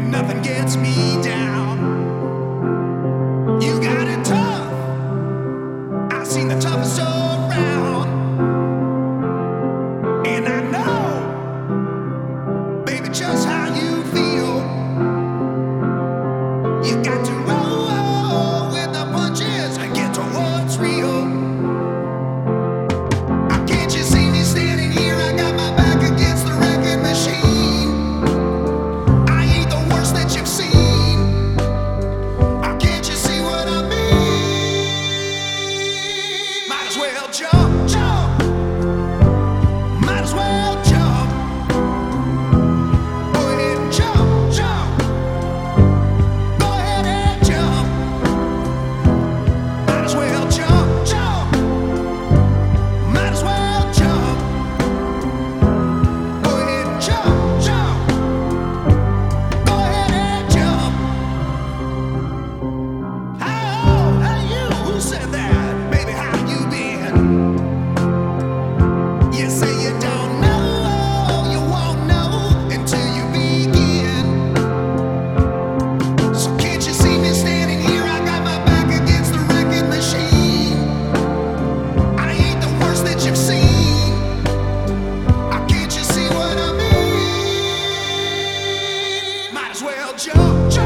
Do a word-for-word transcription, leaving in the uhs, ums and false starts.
Nothing gets me down. You got it tough. I've seen the toughest around. And I know, baby, just how you feel. You got to roll with the punches and get to what's real. Can't you see me standing here? I got my back against the wrecking machine. I ain't the worst that you've seen. Can't you see what I mean? Might as well jump, jump. Might as well jump. Go ahead and jump, jump. Go ahead and jump. Might as well jump, jump. Might as well jump. Go ahead and jump, jump. Go ahead and jump. Oh, hey you, who said that? Baby, how you been? You say you don't know, you won't know until you begin. So can't you see me standing here? I got my back against the wrecking machine. I ain't the worst that you've seen. Can't you see what I mean? Might as well jump, jump.